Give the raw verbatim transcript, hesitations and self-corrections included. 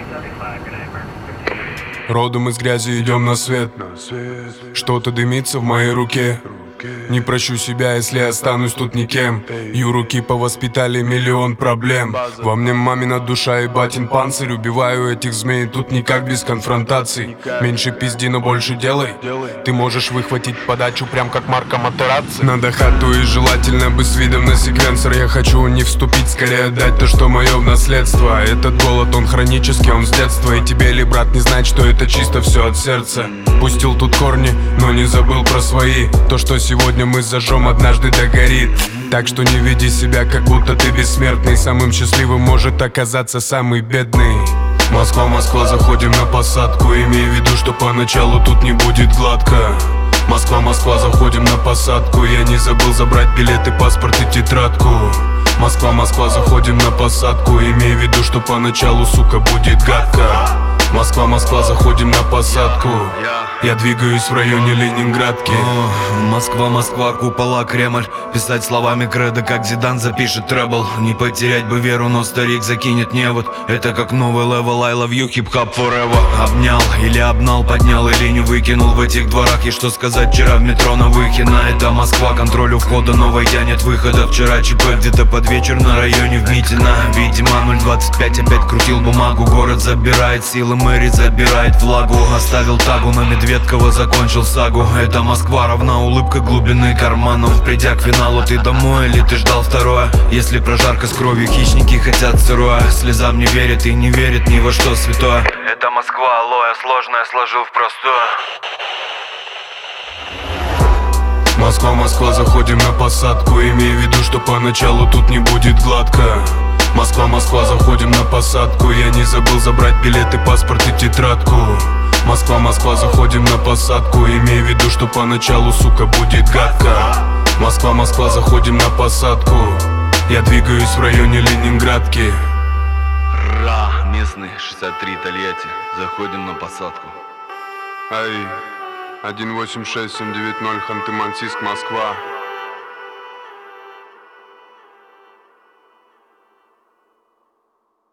Родом из грязи идем на свет. Что-то дымится в моей руке. Не прощу себя, если останусь тут никем. Юруки повоспитали миллион проблем. Во мне мамина душа и батин панцирь. Убиваю этих змей, тут никак без конфронтаций. Меньше пизди, но больше делай. Ты можешь выхватить подачу, прям как Марко Матерацци. Надо хату и желательно бы с видом на секвенсор. Я хочу не вступить, скорее отдать то, что мое в наследство. Этот голод, он хронический, он с детства. И тебе ли, брат, не знать, что это чисто все от сердца. Пустил тут корни, но не забыл про свои. То, что сегодня мы зажжем, однажды догорит. Так что не веди себя, как будто ты бессмертный. Самым счастливым может оказаться самый бедный. Москва, Москва, заходим на посадку. Имей в виду, что поначалу тут не будет гладко. Москва, Москва, заходим на посадку. Я не забыл забрать билеты, паспорт и тетрадку. Москва, Москва, заходим на посадку. Имей в виду, что поначалу, сука, будет гадко. Москва, Москва, заходим на посадку. Я двигаюсь в районе Ленинградки. О, Москва, Москва, купола, Кремль. Писать словами кредо, как Зидан запишет требл. Не потерять бы веру, но старик закинет невод. Это как новый левел, I love you, hip-hop forever. Обнял или обнал, поднял или не выкинул в этих дворах. И что сказать, вчера в метро на Выхино. Это Москва, контроль у входа, но войдя нет выхода. Вчера ЧП где-то под вечер на районе в Митино. Видимо, ноль двадцать пять опять крутил бумагу. Город забирает силы, мэри забирает влагу. Оставил тагу на Медведкова, закончил сагу. Это Москва, равна улыбка глубины карману. Придя к финалу, ты домой или ты ждал второе? Если прожарка с кровью, хищники хотят сырое. Слезам не верит и не верит ни во что святое. Это Москва, алоэ, сложное сложил в простое. Москва, Москва, заходим на посадку. Имей в виду, что поначалу тут не будет гладко. Москва, Москва, заходим на посадку. Я не забыл забрать билеты, паспорт и тетрадку. Москва, Москва, заходим на посадку. Имей в виду, что поначалу, сука, будет гадко. Москва, Москва, заходим на посадку. Я двигаюсь в районе Ленинградки. Ра, местный, шестьдесят три, Тольятти. Заходим на посадку. Ай, один восемь шесть семь девять ноль, Ханты-Мансийск, Москва.